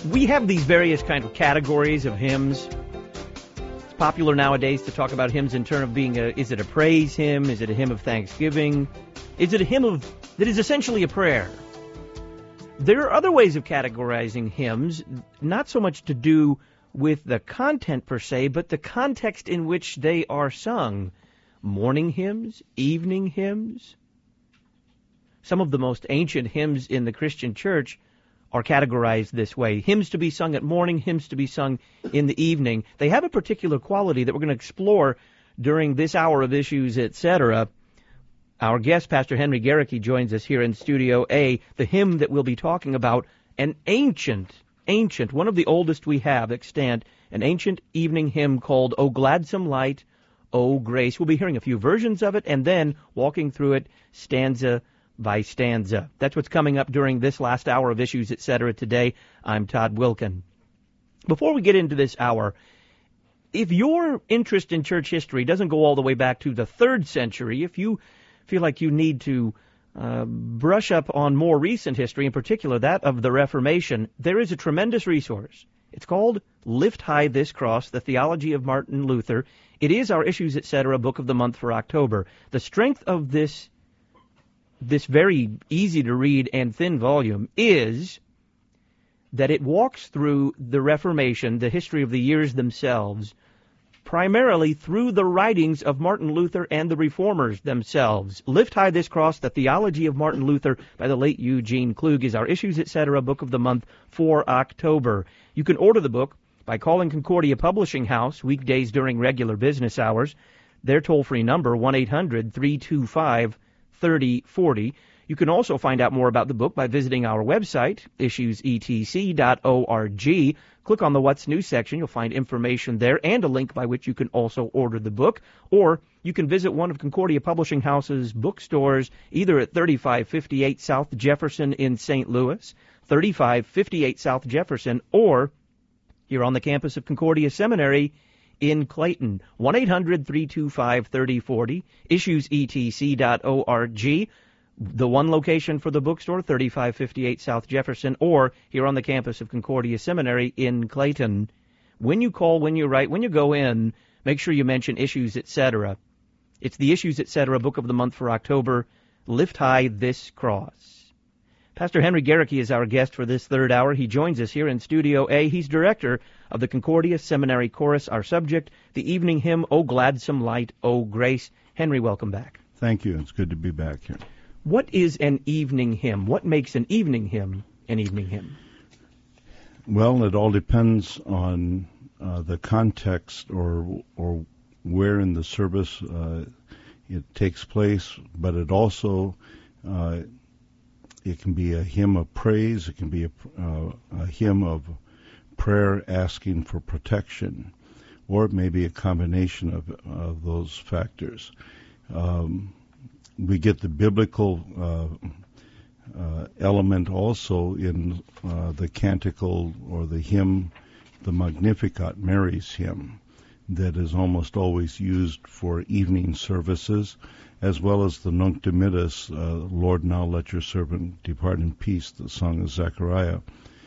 We have these various kind of categories of hymns. It's popular nowadays to talk about hymns in terms of being is it a praise hymn? Is it a hymn of thanksgiving? Is it a hymn that is essentially a prayer? There are other ways of categorizing hymns, not so much to do with the content per se, but the context in which they are sung. Morning hymns, evening hymns. Some of the most ancient hymns in the Christian church are categorized this way. Hymns to be sung at morning, hymns to be sung in the evening. They have a particular quality that we're going to explore during this hour of Issues, etc. Our guest, Pastor Henry Gerecke, joins us here in Studio A. The hymn that we'll be talking about, an ancient, one of the oldest we have extant, an ancient evening hymn called O Gladsome Light, O Grace. We'll be hearing a few versions of it and then walking through it stanza by stanza. That's what's coming up during this last hour of Issues, etc. today. I'm Todd Wilkin. Before we get into this hour, if your interest in church history doesn't go all the way back to the 3rd century, if you feel like you need to brush up on more recent history, in particular that of the Reformation, there is a tremendous resource. It's called Lift High This Cross, The Theology of Martin Luther. It is our Issues, etc. book of the month for October. The strength of this very easy-to-read and thin volume is that it walks through the Reformation, the history of the years themselves, primarily through the writings of Martin Luther and the Reformers themselves. Lift High This Cross, The Theology of Martin Luther by the late Eugene Klug is our Issues, etc. book of the month for October. You can order the book by calling Concordia Publishing House weekdays during regular business hours. Their toll-free number, 1-800-325-3040. You can also find out more about the book by visiting our website, issuesetc.org. Click on the What's New section. You'll find information there and a link by which you can also order the book. Or you can visit one of Concordia Publishing House's bookstores, either at 3558 South Jefferson in St. Louis, 3558 South Jefferson, or here on the campus of Concordia Seminary in Clayton. 1-800-325-3040, issuesetc.org. The one location for the bookstore, 3558 South Jefferson, or here on the campus of Concordia Seminary in Clayton. When you call, when you write, when you go in, make sure you mention Issues, etc. It's the Issues, etc. book of the month for October. Lift High This Cross. Pastor Henry Gerecke is our guest for this third hour. He joins us here in Studio A. He's director of the Concordia Seminary Chorus. Our subject, the evening hymn, O Gladsome Light, O Grace. Henry, welcome back. Thank you. It's good to be back here. What is an evening hymn? What makes an evening hymn an evening hymn? Well, it all depends on the context or where in the service it takes place, but it also it can be a hymn of praise. It can be a hymn of prayer asking for protection, or it may be a combination of those factors. We get the biblical element also in the canticle or the hymn, the Magnificat, Mary's hymn, that is almost always used for evening services, as well as the Nunc Dimittis, Lord, now let your servant depart in peace, the song of Zechariah,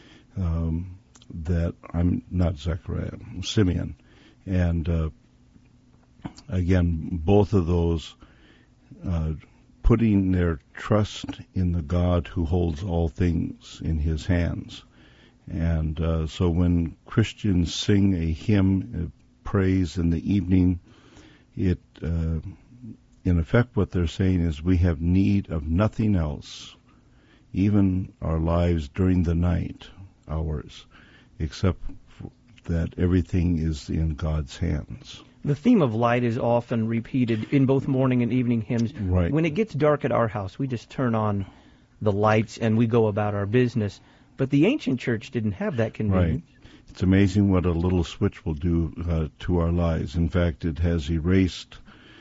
that I'm not Zechariah, Simeon. And again, both of those putting their trust in the God who holds all things in his hands. And so when Christians sing a hymn, praise in the evening, it, in effect, what they're saying is we have need of nothing else, even our lives during the night hours, except that everything is in God's hands. The theme of light is often repeated in both morning and evening hymns. Right. When it gets dark at our house, we just turn on the lights and we go about our business. But the ancient church didn't have that convenience. Right. It's amazing what a little switch will do to our lives. In fact, it has erased,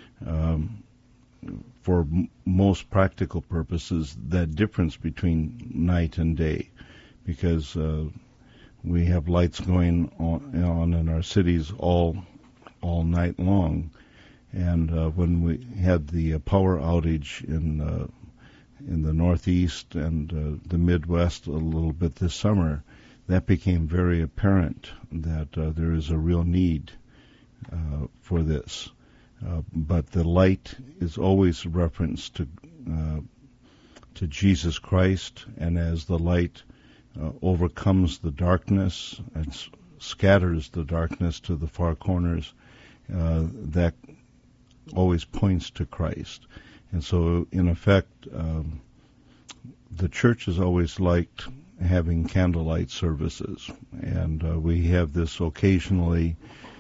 for most practical purposes, that difference between night and day, because we have lights going on in our cities all night long. And when we had the power outage in the Northeast and the Midwest a little bit this summer, that became very apparent that there is a real need for this. But the light is always a reference to Jesus Christ, and as the light overcomes the darkness and scatters the darkness to the far corners, that always points to Christ. And so, in effect, the church has always liked having candlelight services, and we have this occasionally.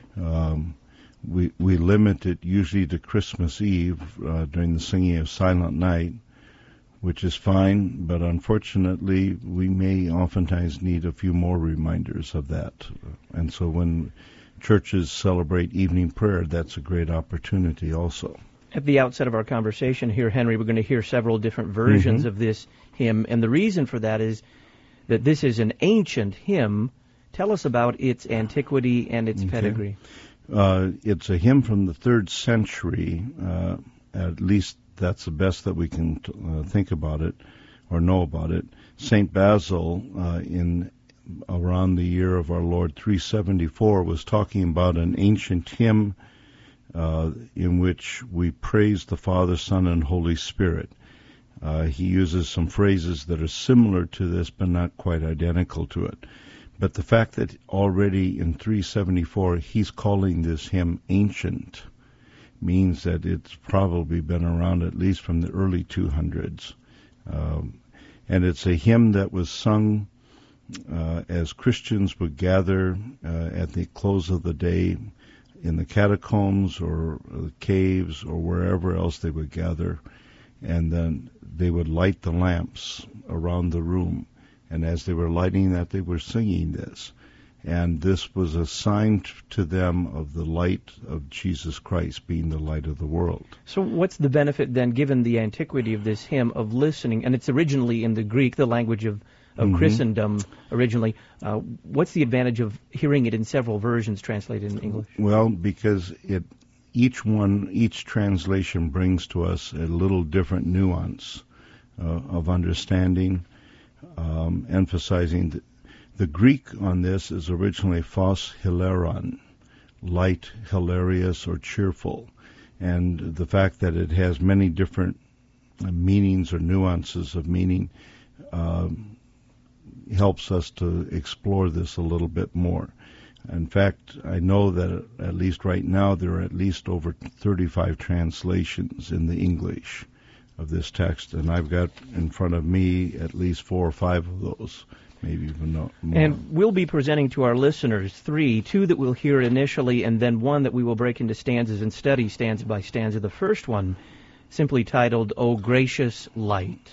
We limit it usually to Christmas Eve during the singing of Silent Night, which is fine, but unfortunately we may oftentimes need a few more reminders of that. And so when churches celebrate evening prayer, that's a great opportunity also. At the outset of our conversation here, Henry, we're going to hear several different versions of this hymn, and the reason for that is that this is an ancient hymn. Tell us about its antiquity and its pedigree. It's a hymn from the 3rd century, at least that's the best that we can think about it or know about it. St. Basil, in around the year of our Lord 374, was talking about an ancient hymn in which we praise the Father, Son, and Holy Spirit. He uses some phrases that are similar to this but not quite identical to it. But the fact that already in 374 he's calling this hymn ancient means that it's probably been around at least from the early 200s. And it's a hymn that was sung as Christians would gather at the close of the day in the catacombs or the caves or wherever else they would gather, and then they would light the lamps around the room. And as they were lighting that, they were singing this. And this was a sign to them of the light of Jesus Christ being the light of the world. So what's the benefit then, given the antiquity of this hymn, of listening? And it's originally in the Greek, the language of Christendom originally. What's the advantage of hearing it in several versions translated in English? Well, because each translation brings to us a little different nuance of understanding, emphasizing the Greek on this is originally phos hilaron, light, hilarious, or cheerful. And the fact that it has many different meanings or nuances of meaning helps us to explore this a little bit more. In fact, I know that at least right now there are at least over 35 translations in the English of this text, and I've got in front of me at least 4 or 5 of those, maybe even more. And we'll be presenting to our listeners 3, 2 that we'll hear initially, and then 1 that we will break into stanzas and study stanza by stanza. The first one, simply titled, O Gracious Light.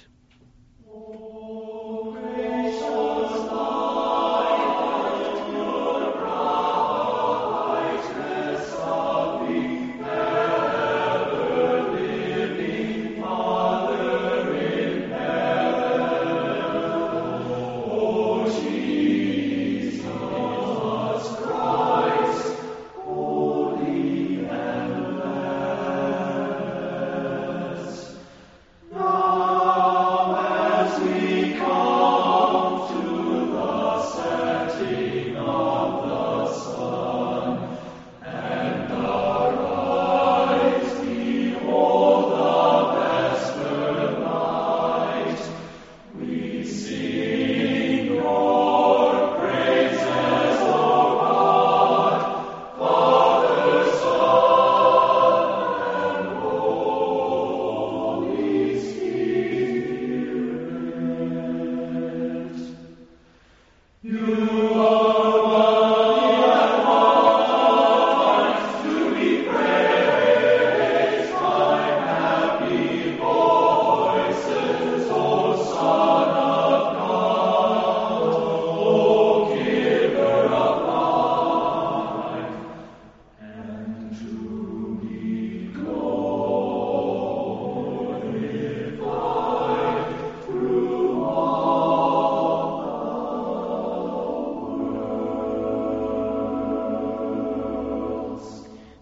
Oh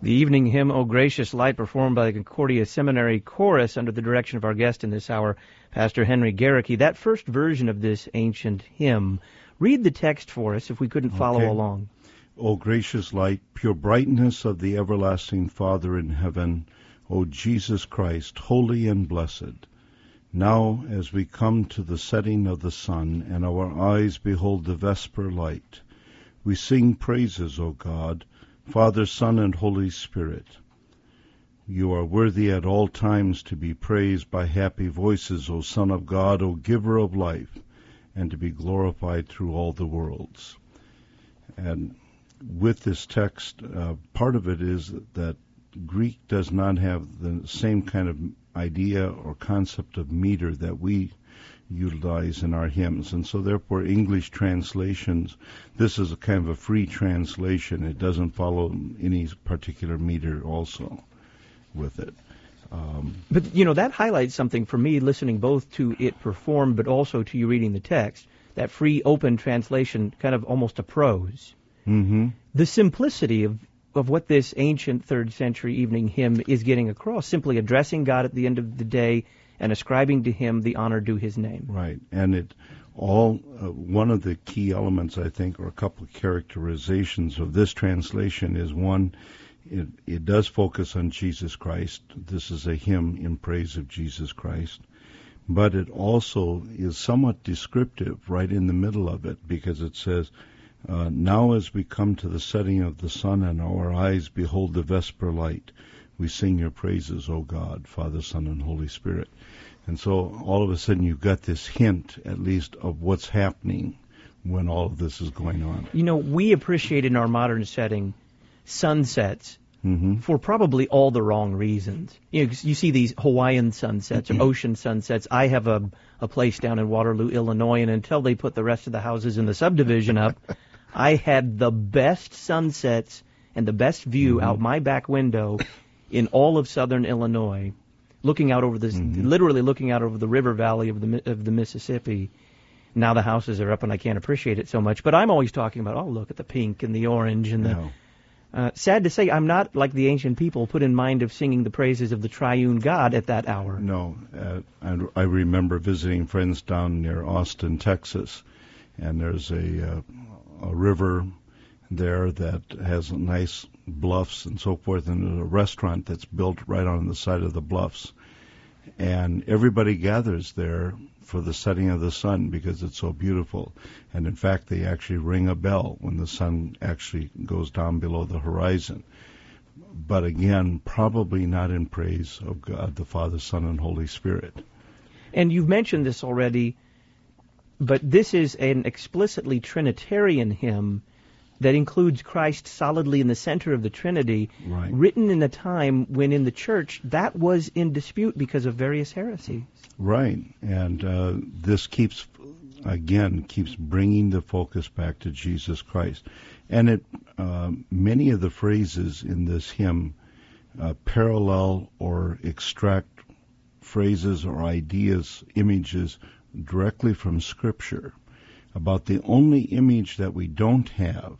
The evening hymn, O Gracious Light, performed by the Concordia Seminary Chorus under the direction of our guest in this hour, Pastor Henry Garricky. That first version of this ancient hymn, read the text for us if we couldn't follow along. O gracious light, pure brightness of the everlasting Father in heaven, O Jesus Christ, holy and blessed. Now, as we come to the setting of the sun, and our eyes behold the vesper light, we sing praises, O God, Father, Son, and Holy Spirit. You are worthy at all times to be praised by happy voices, O Son of God, O Giver of life, and to be glorified through all the worlds. And with this text, part of it is that Greek does not have the same kind of idea or concept of meter that we utilize in our hymns, and so therefore English translations, this is a kind of a free translation. It doesn't follow any particular meter also with it. But, you know, that highlights something for me, listening both to it performed but also to you reading the text, that free, open translation, kind of almost a prose. Mm-hmm. The simplicity of what this ancient 3rd century evening hymn is getting across, simply addressing God at the end of the day and ascribing to Him the honor due His name. Right, and it all one of the key elements, I think, or a couple of characterizations of this translation is one, it does focus on Jesus Christ. This is a hymn in praise of Jesus Christ. But it also is somewhat descriptive right in the middle of it, because it says, now as we come to the setting of the sun and our eyes behold the vesper light, we sing your praises, O God, Father, Son, and Holy Spirit. And so all of a sudden you've got this hint, at least, of what's happening when all of this is going on. You know, we appreciate in our modern setting sunsets for probably all the wrong reasons. You know, you see these Hawaiian sunsets or ocean sunsets. I have a place down in Waterloo, Illinois, and until they put the rest of the houses in the subdivision up, I had the best sunsets and the best view out my back window in all of southern Illinois, looking out over this, literally looking out over the river valley of the Mississippi. Now the houses are up and I can't appreciate it so much. But I'm always talking about, oh, look at the pink and the orange and the... sad to say, I'm not like the ancient people put in mind of singing the praises of the triune God at that hour. No. I remember visiting friends down near Austin, Texas, and there's a river there that has nice bluffs and so forth, and there's a restaurant that's built right on the side of the bluffs. And everybody gathers there for the setting of the sun because it's so beautiful. And in fact, they actually ring a bell when the sun actually goes down below the horizon. But again, probably not in praise of God, the Father, Son, and Holy Spirit. And you've mentioned this already, but this is an explicitly Trinitarian hymn that includes Christ solidly in the center of the Trinity, written in a time when in the church that was in dispute because of various heresies. Right, and this keeps bringing the focus back to Jesus Christ. And many of the phrases in this hymn parallel or extract phrases or ideas, images directly from Scripture. About the only image that we don't have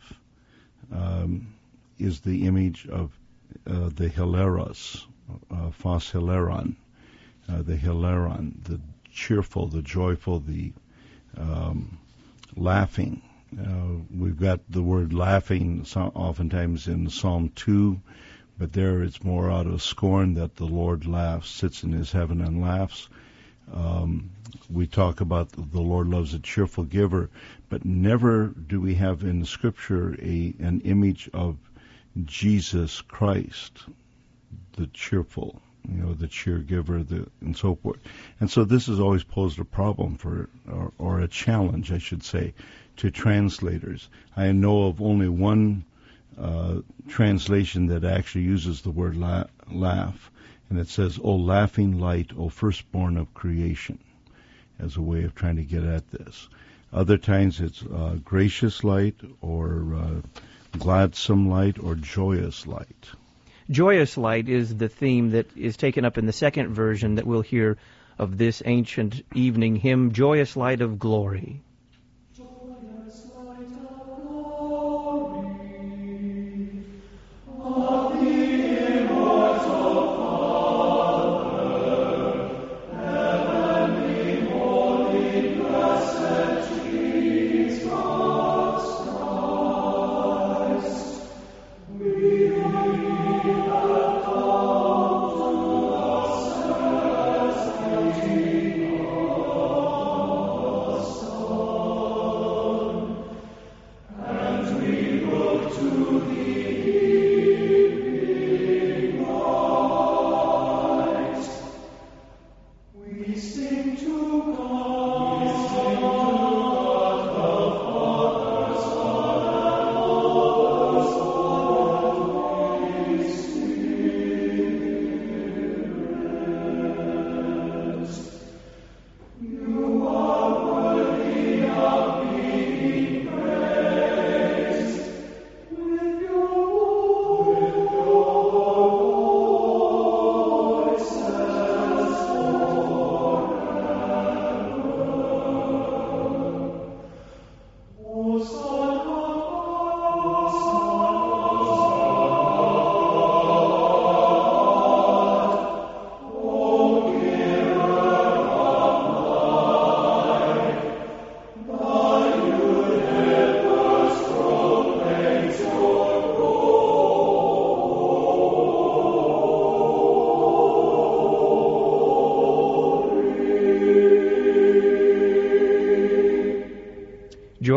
is the image of the hilaros, phos hilaron, the hilaron, the cheerful, the joyful, the laughing. We've got the word laughing oftentimes in Psalm 2, but there it's more out of scorn that the Lord laughs, sits in his heaven and laughs. We talk about the Lord loves a cheerful giver, but never do we have in the Scripture an image of Jesus Christ, the cheerful, the cheer giver, and so forth. And so this has always posed a problem or a challenge, I should say, to translators. I know of only one translation that actually uses the word laugh, and it says, O laughing light, O firstborn of creation, as a way of trying to get at this. Other times it's gracious light or gladsome light or joyous light. Joyous light is the theme that is taken up in the second version that we'll hear of this ancient evening hymn, Joyous Light of Glory. Joyous light of glory, of the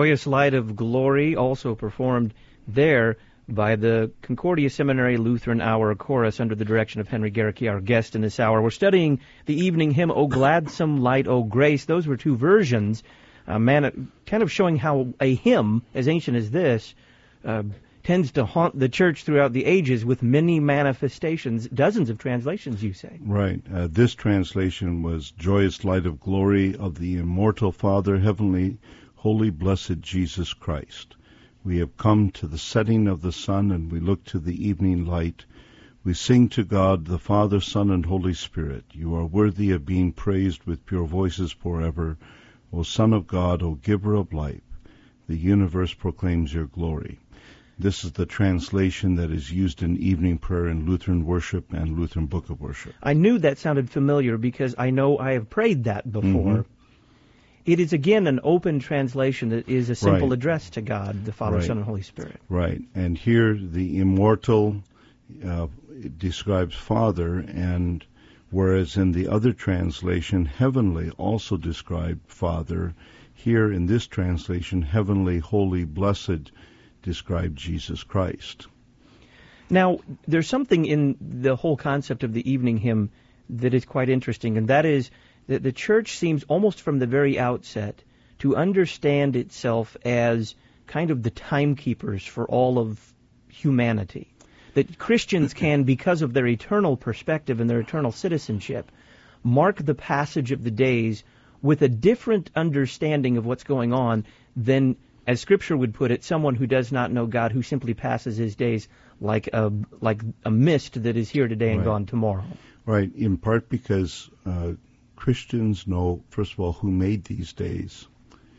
Joyous Light of Glory, also performed there by the Concordia Seminary Lutheran Hour Chorus under the direction of Henry Gerecke, our guest in this hour. We're studying the evening hymn, O Gladsome Light, O Grace. Those were two versions, kind of showing how a hymn as ancient as this tends to haunt the church throughout the ages with many manifestations, dozens of translations, you say. Right. This translation was Joyous Light of Glory of the Immortal Father, Heavenly, Holy, Blessed Jesus Christ. We have come to the setting of the sun, and we look to the evening light. We sing to God, the Father, Son, and Holy Spirit. You are worthy of being praised with pure voices forever. O Son of God, O Giver of life, the universe proclaims your glory. This is the translation that is used in evening prayer in Lutheran worship and Lutheran Book of Worship. I knew that sounded familiar because I know I have prayed that before. Mm-hmm. It is, again, an open translation that is a simple address to God, the Father, Son, and Holy Spirit. Right. And here the immortal describes Father, and whereas in the other translation, heavenly also described Father, here in this translation, heavenly, holy, blessed described Jesus Christ. Now, there's something in the whole concept of the evening hymn that is quite interesting, and that is that the church seems almost from the very outset to understand itself as kind of the timekeepers for all of humanity. That Christians can, because of their eternal perspective and their eternal citizenship, mark the passage of the days with a different understanding of what's going on than, as Scripture would put it, someone who does not know God, who simply passes his days like a mist that is here today and gone tomorrow. Right, in part because Christians know, first of all, who made these days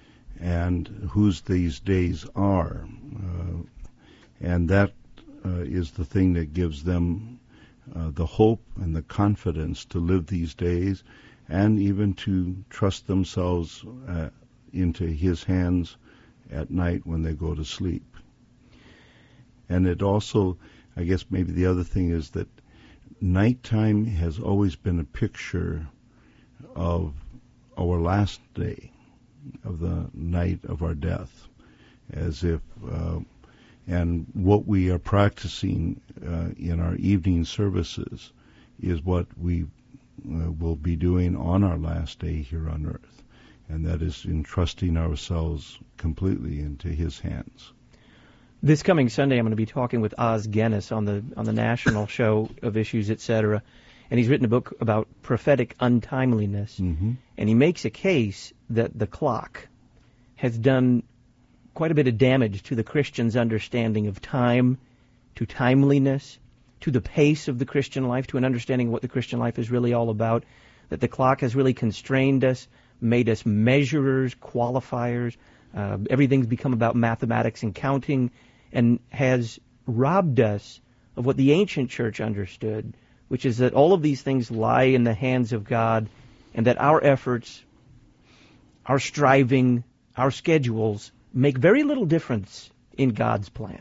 and whose these days are. And that is the thing that gives them the hope and the confidence to live these days and even to trust themselves into His hands at night when they go to sleep. And it also, I guess maybe the other thing is that nighttime has always been a picture of our last day, of the night of our death, as if, and what we are practicing in our evening services is what we will be doing on our last day here on earth, and that is entrusting ourselves completely into His hands. This coming Sunday, I'm going to be talking with Os Guinness on the national show of Issues, etc., and he's written a book about prophetic untimeliness, and he makes a case that the clock has done quite a bit of damage to the Christian's understanding of time, to timeliness, to the pace of the Christian life, to an understanding of what the Christian life is really all about, that the clock has really constrained us, made us measurers, qualifiers, everything's become about mathematics and counting, and has robbed us of what the ancient church understood, which is that all of these things lie in the hands of God, and that our efforts, our striving, our schedules make very little difference in God's plan.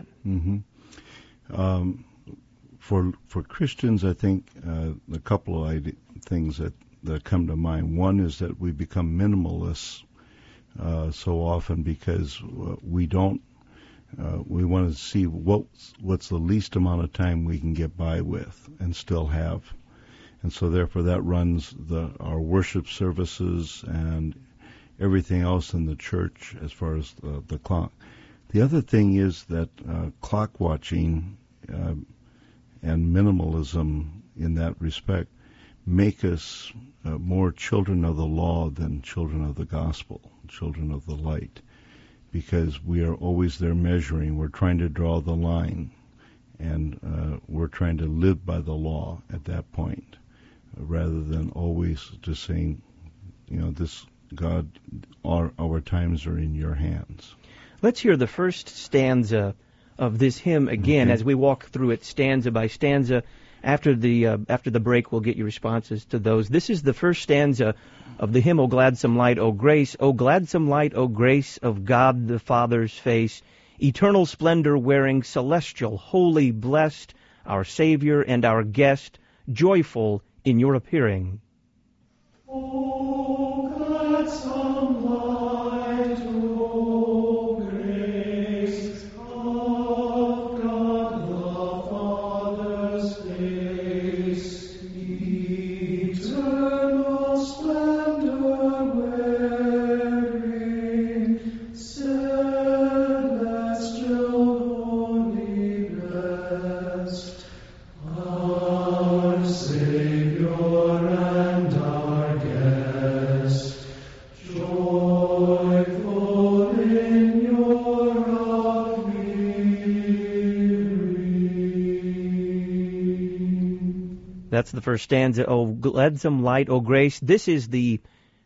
For Christians, I think a couple of things that come to mind. One is that we become minimalists so often because we want to see what's the least amount of time we can get by with and still have, and so therefore that runs our worship services and everything else in the church as far as the clock. The other thing is that clock watching and minimalism in that respect make us more children of the law than children of the gospel, children of the light, because we are always there measuring. We're trying to draw the line, and we're trying to live by the law at that point, rather than always just saying, this God, our times are in your hands. Let's hear the first stanza of this hymn again as we walk through it stanza by stanza. After the break, we'll get your responses to those. This is the first stanza of the hymn, O Gladsome Light, O Grace. O gladsome light, O grace of God the Father's face, eternal splendor wearing, celestial, holy, blessed, our Savior and our guest, joyful in your appearing. O gladsome light, O That's the first stanza. Oh, gladsome light, oh grace. This is the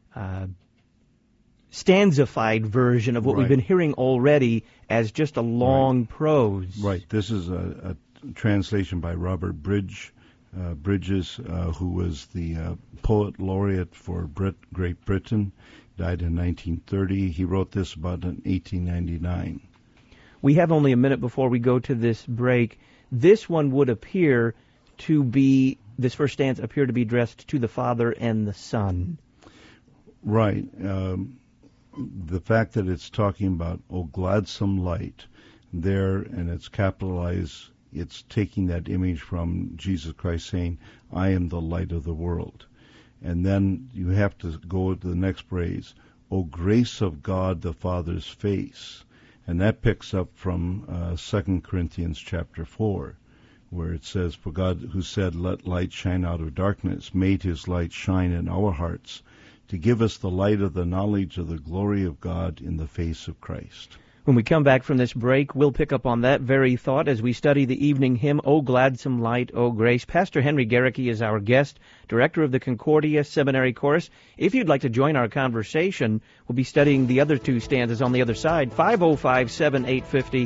stanzified version of what we've been hearing already as just a long prose. Right. This is a translation by Robert Bridges, who was the poet laureate for Great Britain. Died in 1930. He wrote this about in 1899. We have only a minute before we go to this break. This one would appear to be, this first stanza appear to be addressed to the Father and the Son. Right. The fact that it's talking about, oh, gladsome light, there, and it's capitalized, it's taking that image from Jesus Christ saying, I am the light of the world. And then you have to go to the next phrase, O grace of God the Father's face. And that picks up from 2 Corinthians chapter 4, where it says, For God who said, let light shine out of darkness, made his light shine in our hearts, to give us the light of the knowledge of the glory of God in the face of Christ. When we come back from this break, we'll pick up on that very thought as we study the evening hymn, O Gladsome Light, O Grace. Pastor Henry Garricky is our guest, director of the Concordia Seminary Chorus. If you'd like to join our conversation, we'll be studying the other two stanzas on the other side. 505-7850,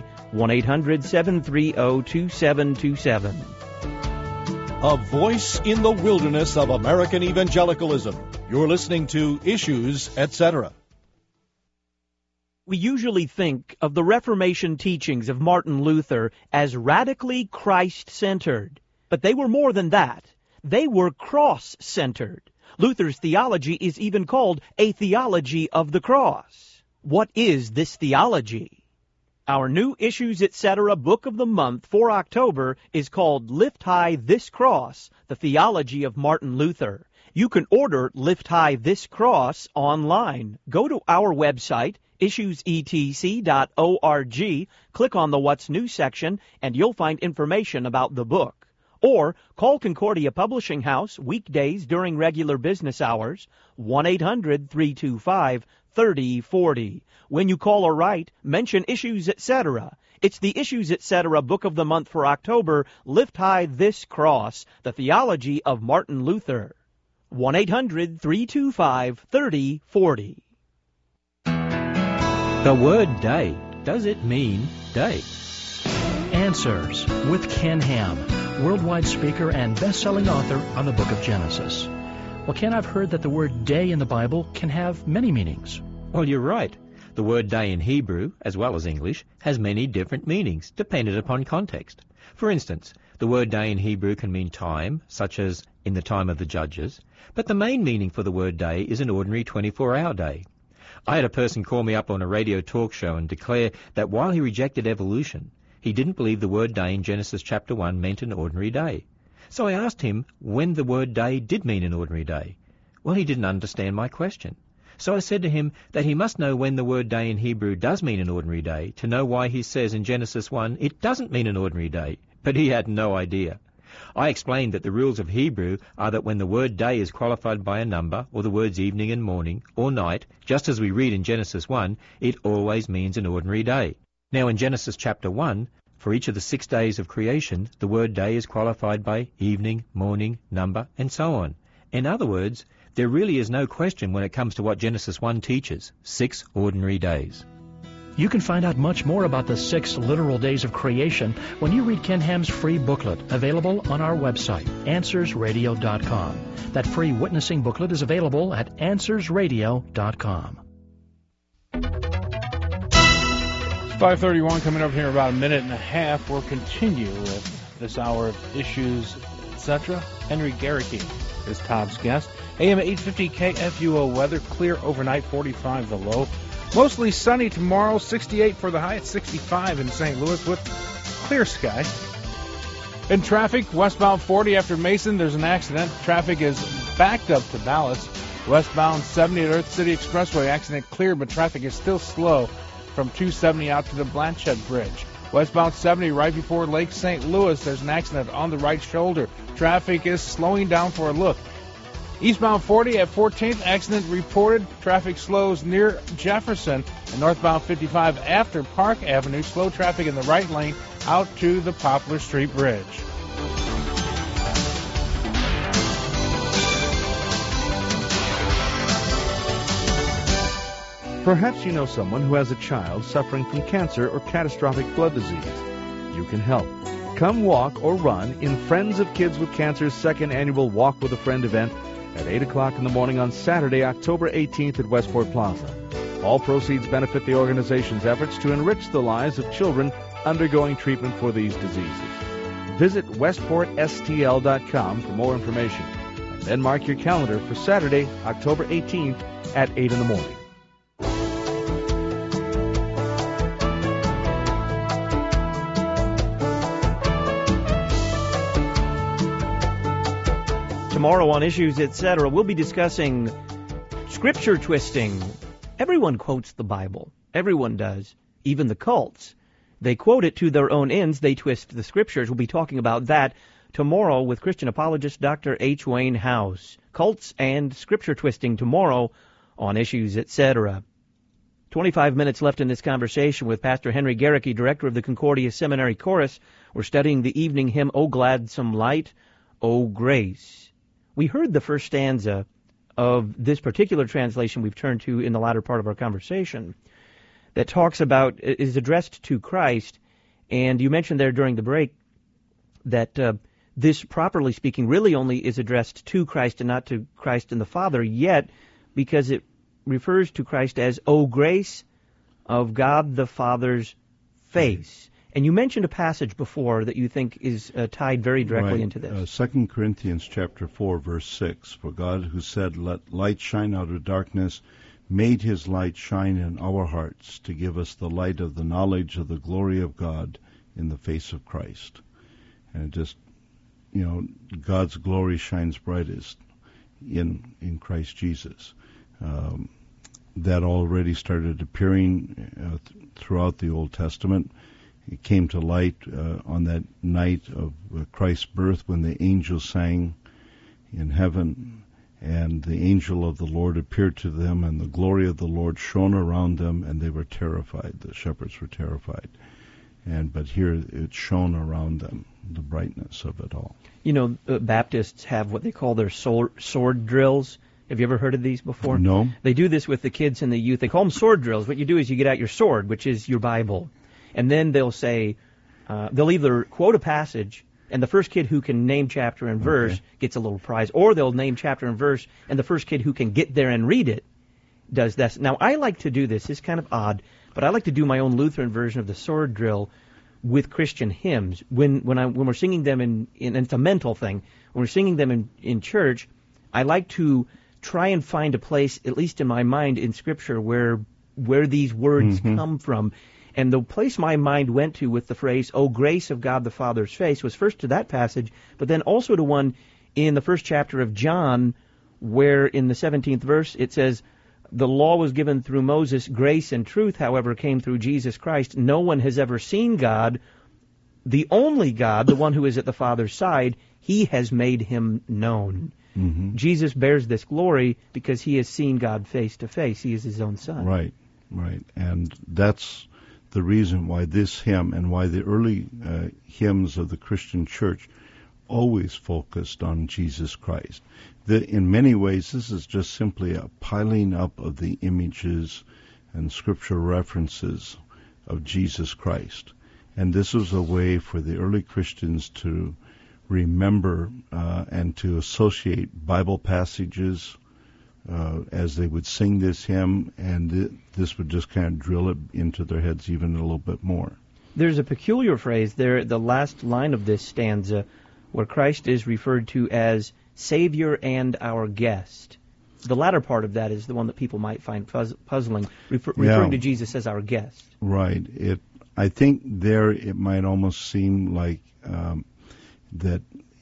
1-800-730-2727. A voice in the wilderness of American evangelicalism. You're listening to Issues, Etc. We usually think of the Reformation teachings of Martin Luther as radically Christ-centered. But they were more than that. They were cross-centered. Luther's theology is even called a theology of the cross. What is this theology? Our new Issues Etc. Book of the Month for October is called Lift High This Cross, the Theology of Martin Luther. You can order Lift High This Cross online. Go to our website, issuesetc.org, click on the What's New section, and you'll find information about the book. Or call Concordia Publishing House weekdays during regular business hours, 1-800-325-3040. When you call or write, mention Issues Etc. It's the Issues Etc. Book of the Month for October, Lift High This Cross, the Theology of Martin Luther. 1-800-325-3040. The word day, does it mean day? Answers with Ken Ham, worldwide speaker and best-selling author on the book of Genesis. Well, Ken, I've heard that the word day in the Bible can have many meanings. Well, you're right. The word day in Hebrew, as well as English, has many different meanings, dependent upon context. For instance, the word day in Hebrew can mean time, such as in the time of the judges, but the main meaning for the word day is an ordinary 24-hour day. I had a person call me up on a radio talk show and declare that while he rejected evolution, he didn't believe the word day in Genesis chapter 1 meant an ordinary day. So I asked him when the word day did mean an ordinary day. Well, he didn't understand my question. So I said to him that he must know when the word day in Hebrew does mean an ordinary day to know why he says in Genesis 1 it doesn't mean an ordinary day. But he had no idea. I explained that the rules of Hebrew are that when the word day is qualified by a number, or the words evening and morning, or night, just as we read in Genesis 1, it always means an ordinary day. Now in Genesis chapter 1, for each of the 6 days of creation, the word day is qualified by evening, morning, number, and so on. In other words, there really is no question when it comes to what Genesis 1 teaches, 6 ordinary days. You can find out much more about the 6 literal days of creation when you read Ken Ham's free booklet, available on our website, AnswersRadio.com. That free witnessing booklet is available at AnswersRadio.com. 5:31 coming up here in about a minute and a half. We'll continue with this hour of Issues, etc. Henry Garricky is Tom's guest. AM 850 KFUO weather, clear overnight, 45 the low. Mostly sunny tomorrow, 68 for the high, at 65 in St. Louis with clear sky. In traffic, westbound 40 after Mason, there's an accident. Traffic is backed up to Dallas. Westbound 70 at Earth City Expressway, accident cleared, but traffic is still slow from 270 out to the Blanchette Bridge. Westbound 70 right before Lake St. Louis, there's an accident on the right shoulder. Traffic is slowing down for a look. Eastbound 40 at 14th, accident reported. Traffic slows near Jefferson. And northbound 55 after Park Avenue, slow traffic in the right lane out to the Poplar Street Bridge. Perhaps you know someone who has a child suffering from cancer or catastrophic blood disease. You can help. Come walk or run in Friends of Kids with Cancer's second annual Walk with a Friend event at 8 o'clock in the morning on Saturday, October 18th at Westport Plaza. All proceeds benefit the organization's efforts to enrich the lives of children undergoing treatment for these diseases. Visit westportstl.com for more information, and then mark your calendar for Saturday, October 18th at 8 in the morning. Tomorrow on Issues, Etc., we'll be discussing scripture twisting. Everyone quotes the Bible. Everyone does. Even the cults. They quote it to their own ends. They twist the scriptures. We'll be talking about that tomorrow with Christian apologist Dr. H. Wayne House. Cults and scripture twisting tomorrow on Issues, Etc. 25 minutes left in this conversation with Pastor Henry Garricky, director of the Concordia Seminary Chorus. We're studying the evening hymn, O Gladsome Light, O Grace. We heard the first stanza of this particular translation we've turned to in the latter part of our conversation that talks about, is addressed to Christ, and you mentioned there during the break that this, properly speaking, really only is addressed to Christ and not to Christ and the Father, yet, because it refers to Christ as, O grace of God the Father's face. And you mentioned a passage before that you think is tied very directly into this. 2 Corinthians chapter 4, verse 6, For God who said, Let light shine out of darkness, made his light shine in our hearts to give us the light of the knowledge of the glory of God in the face of Christ. And just, God's glory shines brightest in Christ Jesus. That already started appearing throughout the Old Testament. It came to light on that night of Christ's birth when the angels sang in heaven, and the angel of the Lord appeared to them, and the glory of the Lord shone around them, and they were terrified. The shepherds were terrified. But here it shone around them, the brightness of it all. Baptists have what they call their sword drills. Have you ever heard of these before? No. They do this with the kids and the youth. They call them sword drills. What you do is you get out your sword, which is your Bible. And then they'll say, they'll either quote a passage, and the first kid who can name chapter and verse gets a little prize, or they'll name chapter and verse, and the first kid who can get there and read it does this. Now, I like to do this. It's kind of odd, but I like to do my own Lutheran version of the sword drill with Christian hymns. When we're singing them and it's a mental thing, when we're singing them in church, I like to try and find a place, at least in my mind, in Scripture where these words come from. And the place my mind went to with the phrase, O grace of God the Father's face, was first to that passage, but then also to one in the first chapter of John, where in the 17th verse it says, The law was given through Moses, grace and truth, however, came through Jesus Christ. No one has ever seen God, the only God, the one who is at the Father's side, he has made him known. Mm-hmm. Jesus bears this glory because he has seen God face to face. He is his own Son. Right. And that's the reason why this hymn and why the early hymns of the Christian church always focused on Jesus Christ. In many ways, this is just simply a piling up of the images and scripture references of Jesus Christ. And this was a way for the early Christians to remember and to associate Bible passages as they would sing this hymn, and this would just kind of drill it into their heads even a little bit more. There's a peculiar phrase there, the last line of this stanza, where Christ is referred to as Savior and our guest. The latter part of that is the one that people might find puzzling, referring to Jesus as our guest. Right. I think there it might almost seem like that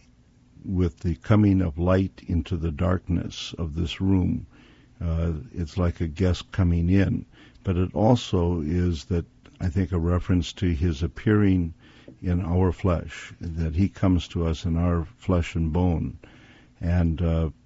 with the coming of light into the darkness of this room, it's like a guest coming in. But it also is that, I think, a reference to his appearing in our flesh, that he comes to us in our flesh and bone. And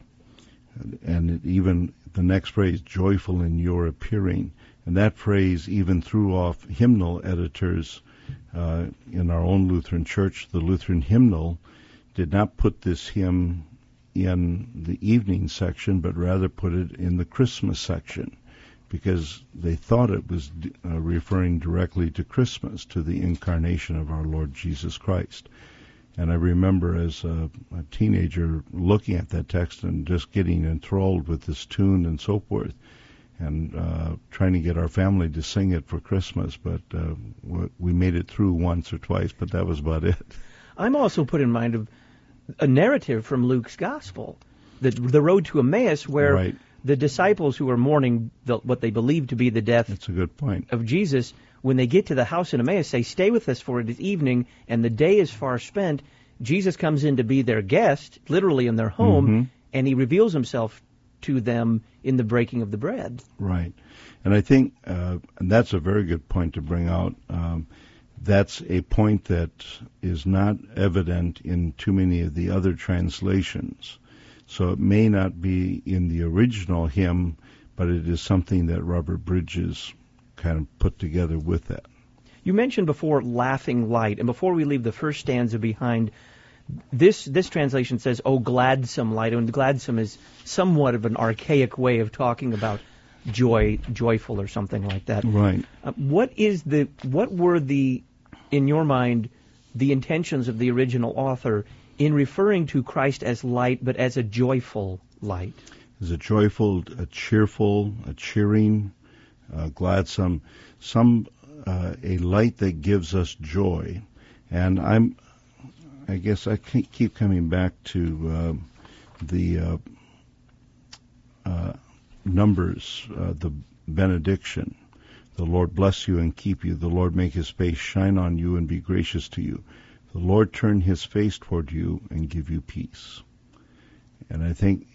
even the next phrase, joyful in your appearing. And that phrase even threw off hymnal editors in our own Lutheran church. The Lutheran hymnal did not put this hymn in the evening section, but rather put it in the Christmas section, because they thought it was referring directly to Christmas, to the incarnation of our Lord Jesus Christ. And I remember as a teenager looking at that text and just getting enthralled with this tune and so forth, and trying to get our family to sing it for Christmas. But we made it through once or twice, but that was about it. I'm also put in mind of a narrative from Luke's Gospel, the road to Emmaus, where Right. the disciples who were mourning what they believed to be the death That's a good point. of Jesus, when they get to the house in Emmaus, say, "Stay with us, for it is evening, and the day is far spent." Jesus comes in to be their guest, literally in their home, and he reveals himself to them in the breaking of the bread. Right. And I think, and that's a very good point to bring out. That's a point that is not evident in too many of the other translations. So it may not be in the original hymn, but it is something that Robert Bridges kind of put together with that. You mentioned before laughing light, and before we leave the first stanza behind, this translation says, "Oh, gladsome light," and gladsome is somewhat of an archaic way of talking about joy, joyful or something like that. Right. What were in your mind, the intentions of the original author in referring to Christ as light, but as a joyful light? As a joyful, a cheerful, a cheering, gladsome, a light that gives us joy. And I guess I keep coming back to the Numbers, the benediction. The Lord bless you and keep you. The Lord make his face shine on you and be gracious to you. The Lord turn his face toward you and give you peace. And I think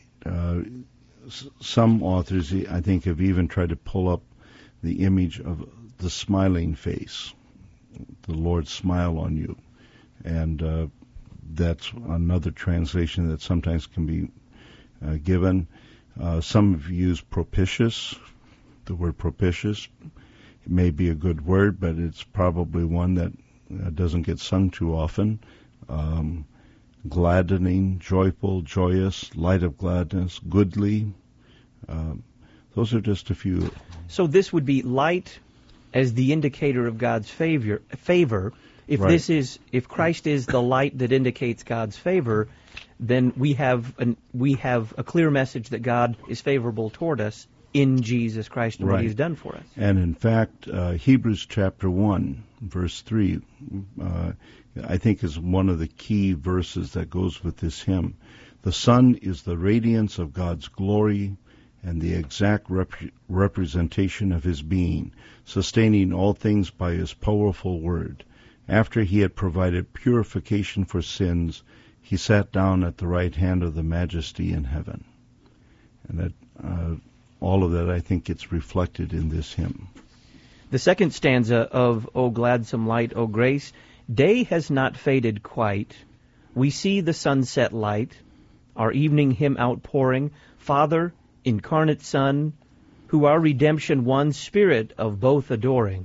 some authors, have even tried to pull up the image of the smiling face, the Lord smile on you. And that's another translation that sometimes can be given. Some have used propitious, the word propitious. It may be a good word, but it's probably one that doesn't get sung too often. Gladdening, joyful, joyous, light of gladness, goodly. Those are just a few. So this would be light as the indicator of God's favor. If Right. if Christ is the light that indicates God's favor, then we have a clear message that God is favorable toward us in Jesus Christ and what Right. he's done for us. And in fact, Hebrews chapter 1, verse 3, I think is one of the key verses that goes with this hymn. The sun is the radiance of God's glory and the exact representation of his being, sustaining all things by his powerful word. After he had provided purification for sins, he sat down at the right hand of the Majesty in heaven. And that all of that, I think, gets reflected in this hymn. The second stanza of O Gladsome Light, O Grace, day has not faded quite. We see the sunset light, our evening hymn outpouring, Father, incarnate Son, who our redemption won, Spirit of both adoring.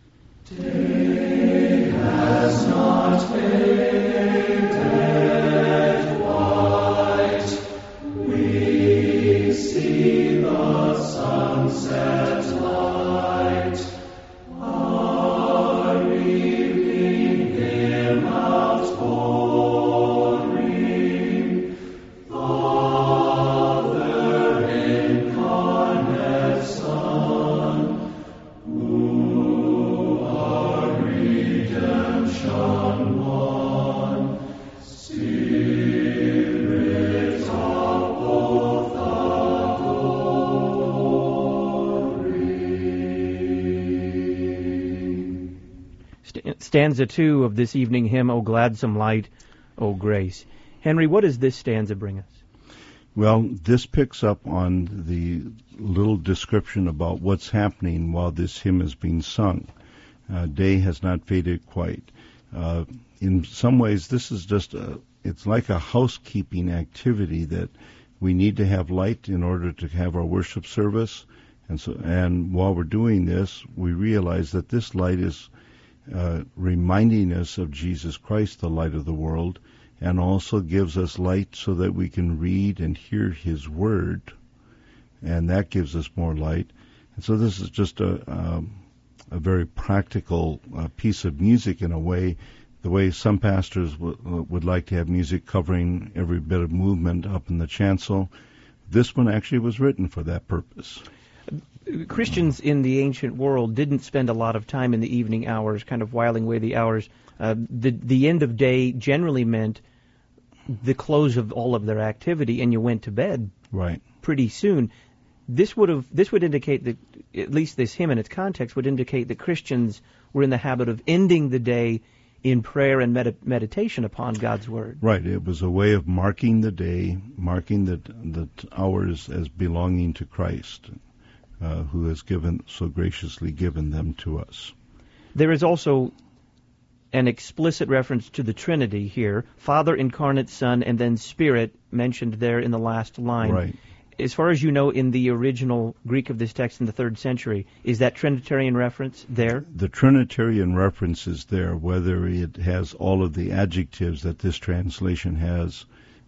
Day has not faded quite. We see the sunset light. Our evening hymn outpouring. Father, incarnate Son, who our redemption won. Spirit of both adoring. Stanza 2 of this evening hymn, O Gladsome Light, O Grace. Henry, what does this stanza bring us? Well, this picks up on the little description about what's happening while this hymn is being sung. Day has not faded quite. In some ways, this is just it's like a housekeeping activity that we need to have light in order to have our worship service. And while we're doing this, we realize that this light is reminding us of Jesus Christ, the light of the world, and also gives us light so that we can read and hear his word, and that gives us more light. And so this is just a very practical piece of music in a way, the way some pastors would like to have music covering every bit of movement up in the chancel. This one actually was written for that purpose. Christians in the ancient world didn't spend a lot of time in the evening hours, kind of whiling away the hours. The end of day generally meant the close of all of their activity, and you went to bed Right. pretty soon. This would indicate that, at least this hymn in its context would indicate that Christians were in the habit of ending the day in prayer and meditation upon God's Word. Right. It was a way of marking the day, marking the hours as belonging to Christ, who has so graciously given them to us. There is also an explicit reference to the Trinity here, Father, Incarnate Son, and then Spirit mentioned there in the last line. Right. As far as you know, in the original Greek of this text in the 3rd century, is that Trinitarian reference there? The Trinitarian reference is there. Whether it has all of the adjectives that this translation has,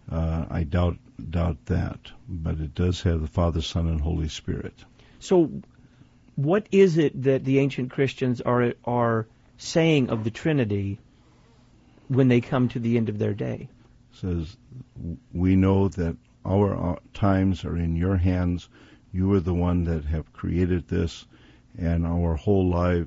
I doubt that. But it does have the Father, Son, and Holy Spirit. So what is it that the ancient Christians are saying of the Trinity when they come to the end of their day? It says, we know that our times are in your hands. You are the one that have created this, and our whole life,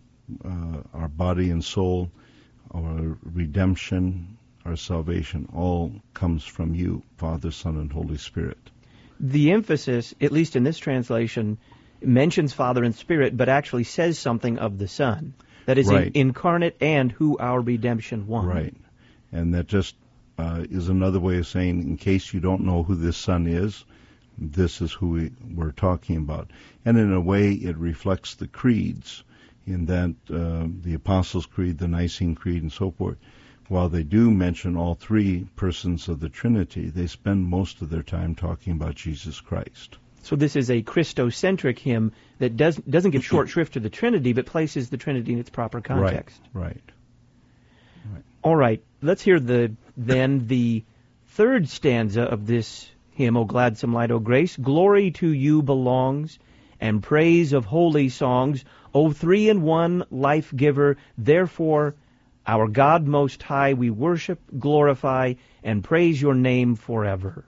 our body and soul, our redemption, our salvation, all comes from you, Father, Son, and Holy Spirit. The emphasis, at least in this translation, mentions Father and Spirit, but actually says something of the Son. That is Right. incarnate and who our redemption won. Right. And that just is another way of saying, in case you don't know who this Son is, this is who we're talking about. And in a way, it reflects the creeds, in that the Apostles' Creed, the Nicene Creed, and so forth, while they do mention all three persons of the Trinity, they spend most of their time talking about Jesus Christ. So this is a Christocentric hymn that doesn't give short shrift to the Trinity, but places the Trinity in its proper context. Right. All right, let's hear the 3rd stanza of this hymn, O gladsome light, O grace. Glory to you belongs, and praise of holy songs, O three-in-one life-giver. Therefore, our God most high, we worship, glorify, and praise your name forever.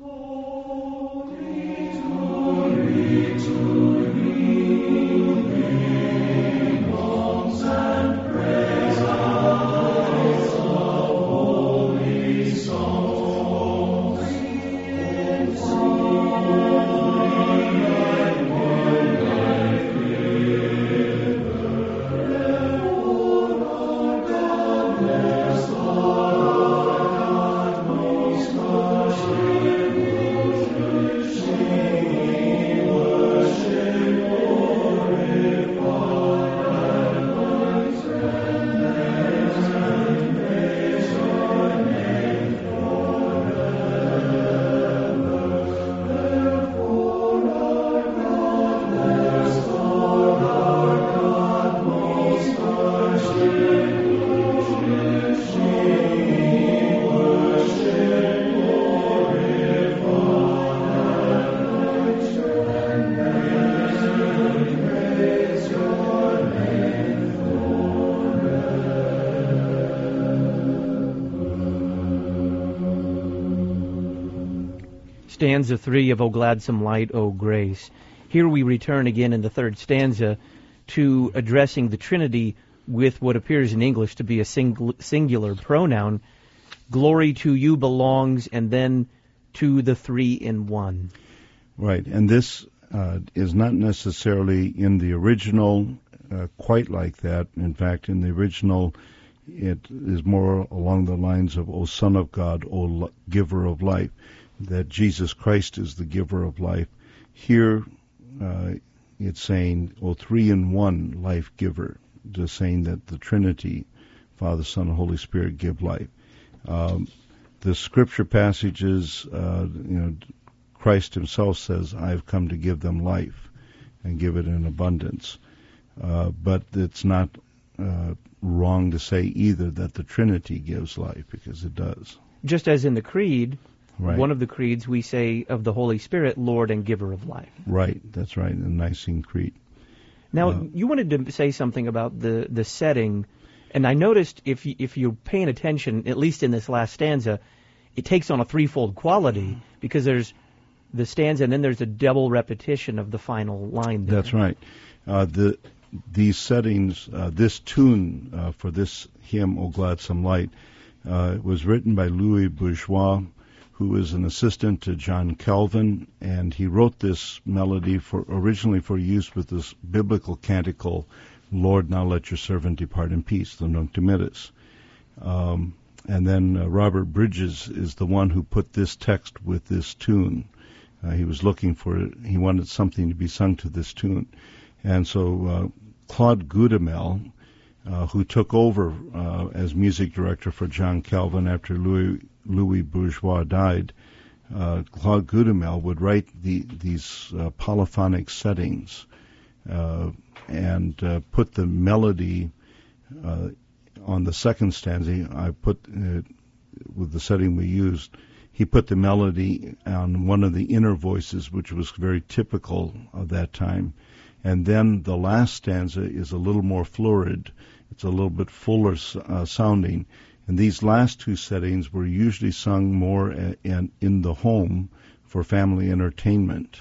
Stanza 3 of O Gladsome Light, O Grace. Here we return again in the 3rd stanza to addressing the Trinity with what appears in English to be a singular pronoun. Glory to you belongs, and then to the three-in-one. Right, and this is not necessarily in the original quite like that. In fact, in the original, it is more along the lines of, O Son of God, O Giver of life, that Jesus Christ is the giver of life. Here, it's saying, O three-in-one life giver, just saying that the Trinity, Father, Son, and Holy Spirit, give life. The scripture passages, Christ himself says, I have come to give them life and give it in abundance. But it's not wrong to say either that the Trinity gives life, because it does. Just as in the Creed, Right. One of the creeds we say of the Holy Spirit, Lord and Giver of life. Right, that's right, the Nicene Creed. Now, you wanted to say something about the setting, and I noticed if you're paying attention, at least in this last stanza, it takes on a threefold quality because there's the stanza and then there's a double repetition of the final line there. That's right. These settings, this tune for this hymn, O Gladsome Light, was written by Louis Bourgeois, who was an assistant to John Calvin, and he wrote this melody originally for use with this biblical canticle, Lord, now let your servant depart in peace, the Nunc Dimittis. And then Robert Bridges is the one who put this text with this tune. He was looking for it. He wanted something to be sung to this tune. And so Claude Goudamel, who took over as music director for John Calvin after Louis Bourgeois died, Claude Goudamel would write these polyphonic settings and put the melody on the second stanza. I put with the setting we used, he put the melody on one of the inner voices, which was very typical of that time. And then the last stanza is a little more florid. It's a little bit fuller sounding. And these last two settings were usually sung more in the home for family entertainment.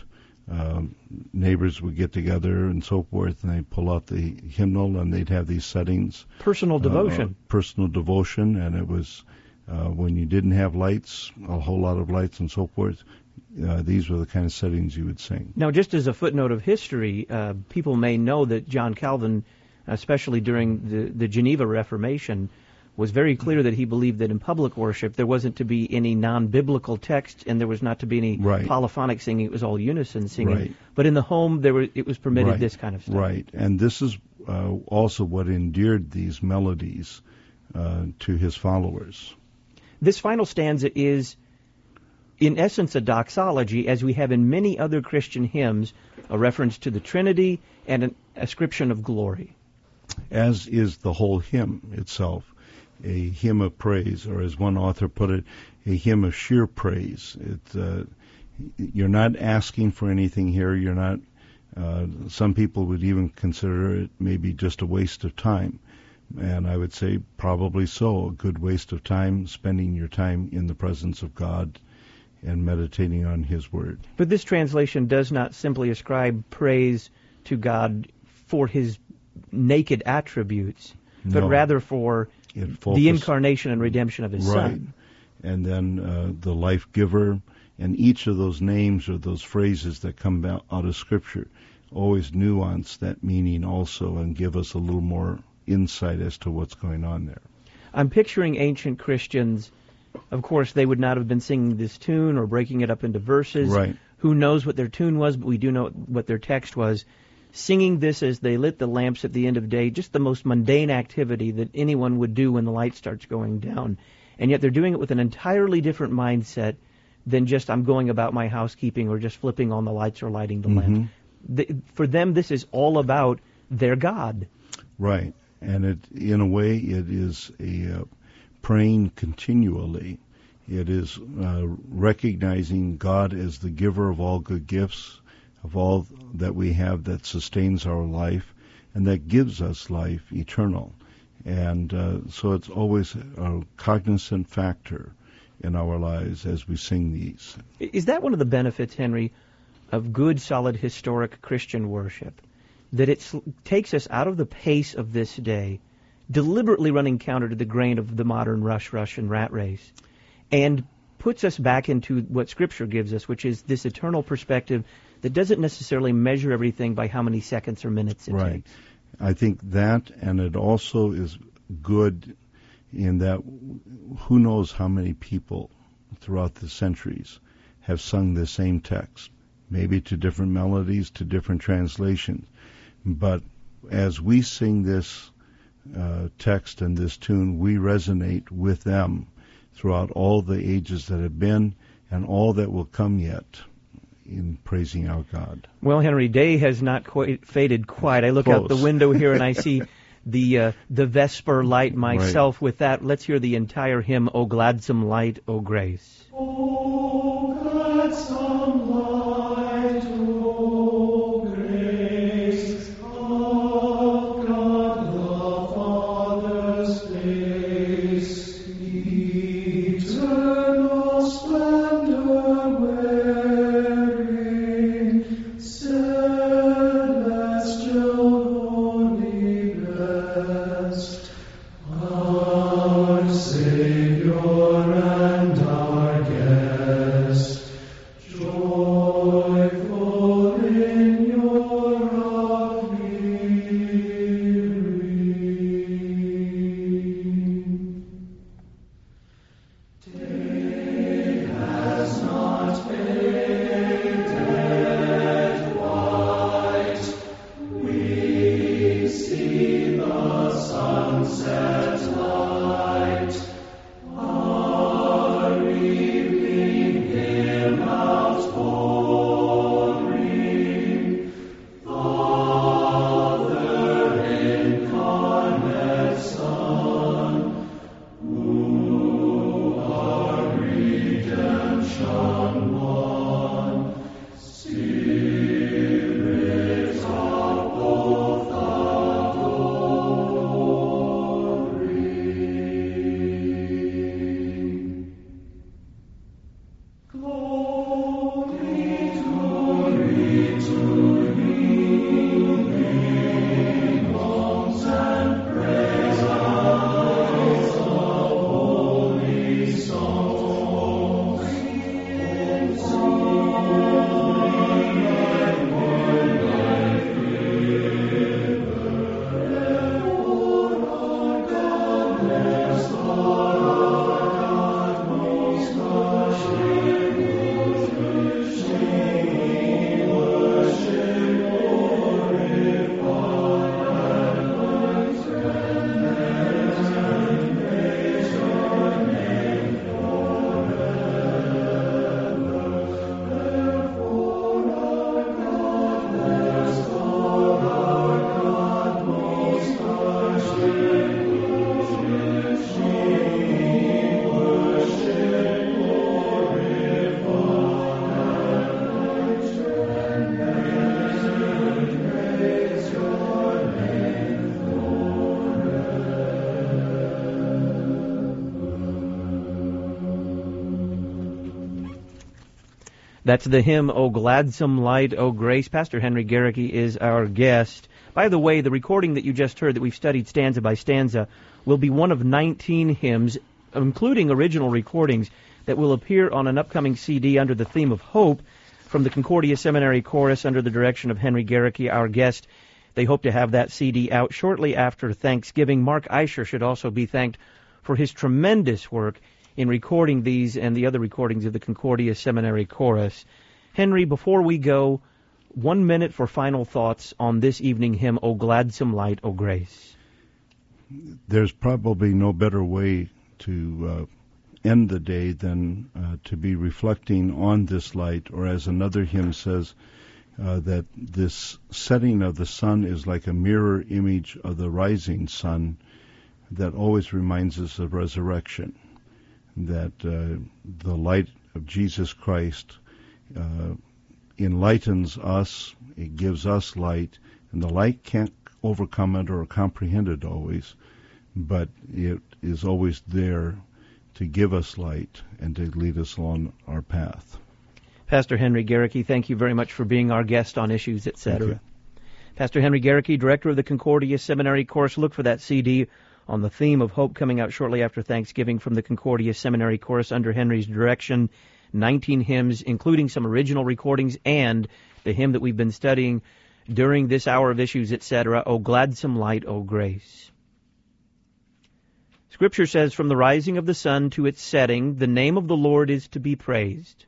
Neighbors would get together and so forth, and they'd pull out the hymnal, and they'd have these settings. Personal devotion. Personal devotion, and it was when you didn't have lights, a whole lot of lights and so forth, these were the kind of settings you would sing. Now, just as a footnote of history, people may know that John Calvin, especially during the Geneva Reformation, was very clear that he believed that in public worship there wasn't to be any non-biblical text and there was not to be any polyphonic singing. It was all unison singing. Right. But in the home, it was permitted this kind of stuff. Right, and this is also what endeared these melodies to his followers. This final stanza is, in essence, a doxology, as we have in many other Christian hymns, a reference to the Trinity and an ascription of glory. As is the whole hymn itself. A hymn of praise, or as one author put it, a hymn of sheer praise. You're not asking for anything here. You're not. Some people would even consider it maybe just a waste of time, and I would say probably so. A good waste of time, spending your time in the presence of God and meditating on His Word. But this translation does not simply ascribe praise to God for His naked attributes, but rather for the incarnation and redemption of His Son. And then the life giver, and each of those names or those phrases that come out of Scripture always nuance that meaning also and give us a little more insight as to what's going on there. I'm picturing ancient Christians. Of course, they would not have been singing this tune or breaking it up into verses. Right. Who knows what their tune was, but we do know what their text was. Singing this as they lit the lamps at the end of day, just the most mundane activity that anyone would do when the light starts going down. And yet they're doing it with an entirely different mindset than just I'm going about my housekeeping or just flipping on the lights or lighting the lamps. For them, this is all about their God. Right. And in a way, it is a praying continually. It is recognizing God as the giver of all good gifts, of all that we have that sustains our life and that gives us life eternal. And so it's always a cognizant factor in our lives as we sing these. Is that one of the benefits, Henry, of good, solid, historic Christian worship? That it takes us out of the pace of this day, deliberately running counter to the grain of the modern rush and rat race, and puts us back into what Scripture gives us, which is this eternal perspective that doesn't necessarily measure everything by how many seconds or minutes it takes. I think that, and it also is good in that who knows how many people throughout the centuries have sung the same text, maybe to different melodies, to different translations. But as we sing this text and this tune, we resonate with them throughout all the ages that have been and all that will come yet in praising our God. Well, Henry, day has not faded quite. I look out the window here and I see the Vesper light myself. With that, let's hear the entire hymn, O Gladsome Light, O Grace. Our Savior and our guest, joyful in your appearing. Day has not faded white. We see the sunset light. Our evening hymn outpouring. Father, incarnate Son, who our redemption won. Spirit of both adoring. Glory to you, belongs and praise of holy songs. That's the hymn, O Gladsome Light, O Grace. Pastor Henry Garricky is our guest. By the way, the recording that you just heard that we've studied stanza by stanza will be one of 19 hymns, including original recordings, that will appear on an upcoming CD under the theme of Hope from the Concordia Seminary Chorus under the direction of Henry Garricky, our guest. They hope to have that CD out shortly after Thanksgiving. Mark Eischer should also be thanked for his tremendous work in recording these and the other recordings of the Concordia Seminary Chorus. Henry, before we go, 1 minute for final thoughts on this evening hymn, O Gladsome Light, O Grace. There's probably no better way to end the day than to be reflecting on this light, or as another hymn says, that this setting of the sun is like a mirror image of the rising sun that always reminds us of resurrection, that the light of Jesus Christ enlightens us, it gives us light, and the light can't overcome it or comprehend it always, but it is always there to give us light and to lead us along our path. Pastor Henry Garricky, thank you very much for being our guest on Issues, etc. Pastor Henry Garricky, director of the Concordia Seminary Chorus. Look for that CD on the theme of Hope coming out shortly after Thanksgiving from the Concordia Seminary Chorus under Henry's direction. 19 hymns, including some original recordings and the hymn that we've been studying during this hour of Issues, etc., O Gladsome Light, O Grace. Scripture says, from the rising of the sun to its setting, the name of the Lord is to be praised.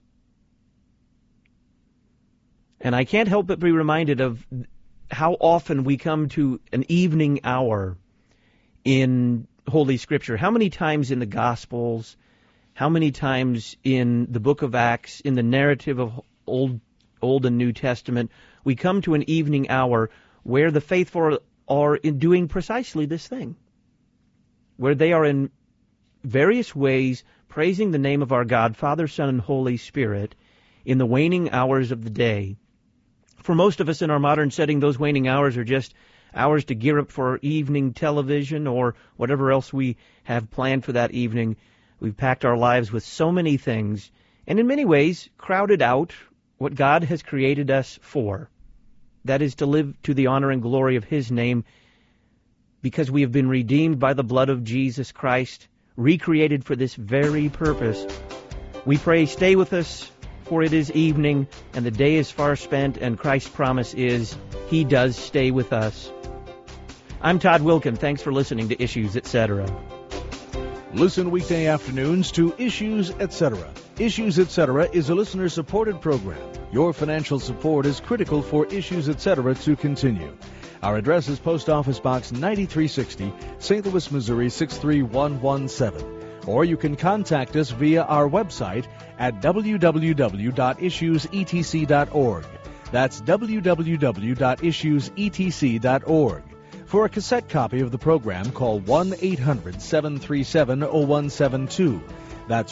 And I can't help but be reminded of how often we come to an evening hour in Holy Scripture. How many times in the Gospels, how many times in the book of Acts, in the narrative of Old and New Testament, we come to an evening hour where the faithful are doing precisely this thing, where they are in various ways praising the name of our God, Father, Son, and Holy Spirit in the waning hours of the day. For most of us in our modern setting, those waning hours are just hours to gear up for evening television or whatever else we have planned for that evening. We've packed our lives with so many things, and in many ways crowded out what God has created us for. That is to live to the honor and glory of His name, because we have been redeemed by the blood of Jesus Christ, recreated for this very purpose. We pray, stay with us, for it is evening, and the day is far spent, and Christ's promise is, He does stay with us. I'm Todd Wilkin. Thanks for listening to Issues, Etc. Listen weekday afternoons to Issues, Etc. Issues, Etc. is a listener-supported program. Your financial support is critical for Issues, Etc. to continue. Our address is Post Office Box 9360, St. Louis, Missouri 63117. Or you can contact us via our website at www.issuesetc.org. That's www.issuesetc.org. For a cassette copy of the program, call 1-800-737-0172. That's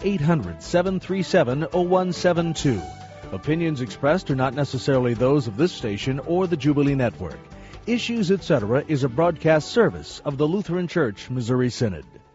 1-800-737-0172. Opinions expressed are not necessarily those of this station or the Jubilee Network. Issues, Etc. is a broadcast service of the Lutheran Church Missouri Synod.